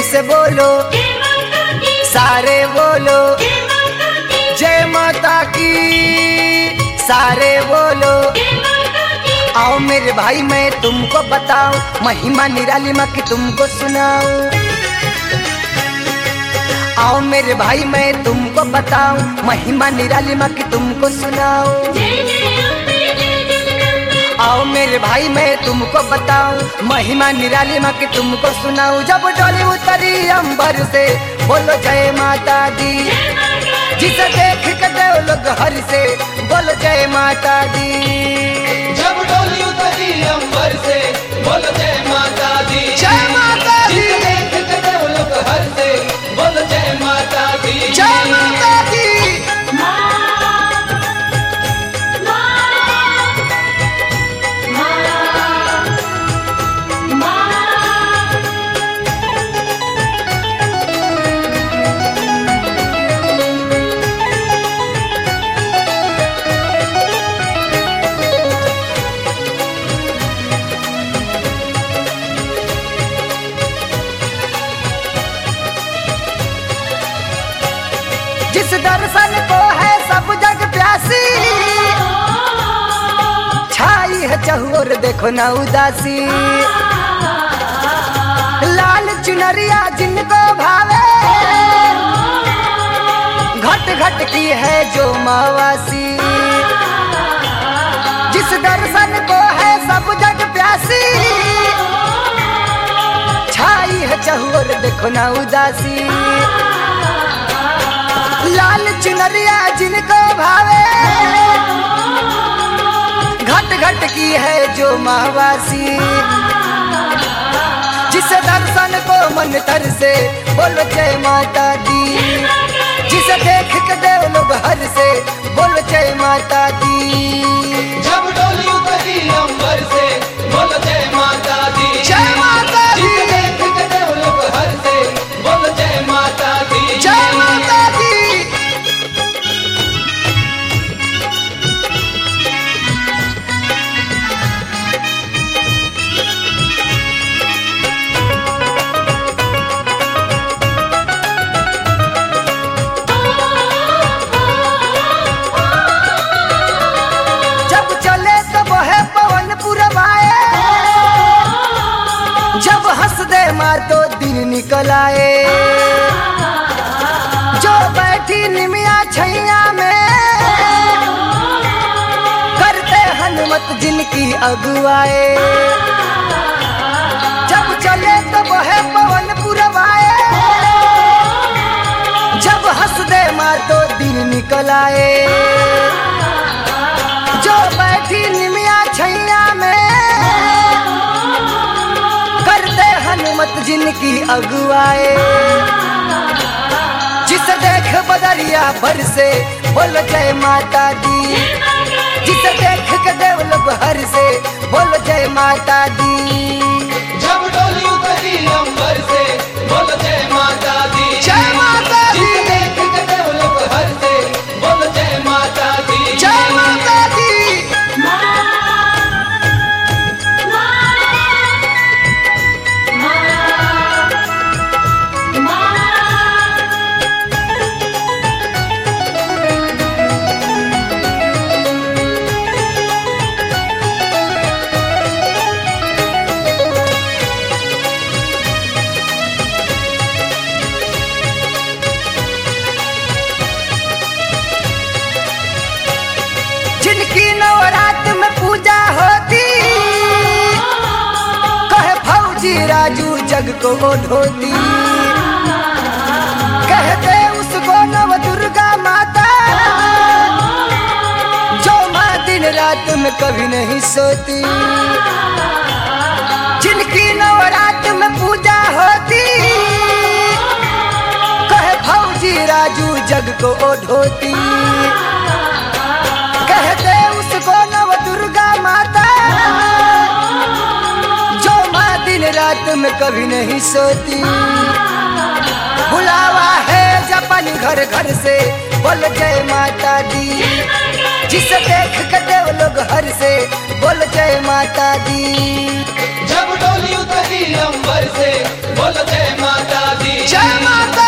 से बोलो, सारे बोलो जय माता की, सारे बोलो। आओ मेरे भाई मैं तुमको बताऊं, महिमा निराली माँ की तुमको सुनाऊं। आओ मेरे भाई मैं तुमको बताऊं, महिमा निराली माँ की तुमको सुनाऊं। आओ मेरे भाई मैं तुमको बताऊं, महिमा निराली माँ की तुमको सुनाऊं। जब डोली उतरी अंबर से बोलो जय माता दी, जिसे देख के देव लोग हर से बोलो जय माता दी। जब डोली उतरी अंबर से बोलो जय माता दी, जय माता दी, जिसे देख के देव लोग हर से बोलो जय माता दी, जय माता दी। जिस दर्शन को है सब जग प्यासी, छाई है चहुर देखो ना उदासी। लाल चुनरिया जिनको भावे, घट घट की है जो मावासी। जिस दर्शन को है सब जग प्यासी, छाई है चहुर देखो ना उदासी। लाल चुनरिया जिनको भावे, घट घट की है जो मावासी। जिसे दर्शन को मन तर से बोलो जय माता दी, जिसे देख के देव लोग हर से बोलो जय माता दी। जब डोली उतरी अंबर से बोलो जय माता दी, जय माता दी, जिसे देख के देव लोग हर से बोलो जय माता दी, जय माता दी। जब हंस दे मार तो दिन निकल आए, जो बैठी निमिया छैया में करते हनुमत जिनकी अगुवाए। जब चले तो बहे पवन पुरवाए, जब हंस दे मार तो दिन निकल आए। जो बैठी निमिया छैया में हनुमत जिनकी अगुवाए। जिसे देख बदरिया भर से बोलो जय माता दी, जिसे देख के देव लोग हर से बोलो जय माता दी। जब डोली उतरी अंबर से बोलो जय माता दी, जय माता दी, जिसे देख के देव लोग हर से बोलो जय माता दी, जय माता दी। जिनकी नवरात्र में पूजा होती, कहे फौजी राजू जग को ढोती। कहते उसको नव दुर्गा माता, जो माँ दिन रात में कभी नहीं सोती। जिनकी नवरात्र में पूजा होती, कहे फौजी राजू जग को ढोती। कहते उसको नव दुर्गा माता, जो माँ दिन रात में कभी नहीं सोती। बुलावा है जपन घर घर से बोल जय माता दी, जिसे देख के देव लोग हर से बोल जय माता दी। जब डोली उतरी अंबर से बोलो जय माता दी, जय माता